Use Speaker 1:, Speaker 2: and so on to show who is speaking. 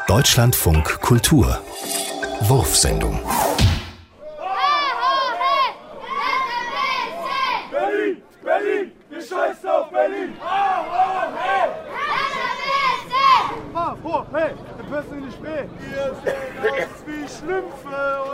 Speaker 1: Deutschlandfunk Kultur Wurfsendung.
Speaker 2: Berlin, Berlin, wir scheißen auf Berlin! Hey, der Böse nicht weh! Ihr seht aus wie Schlümpfe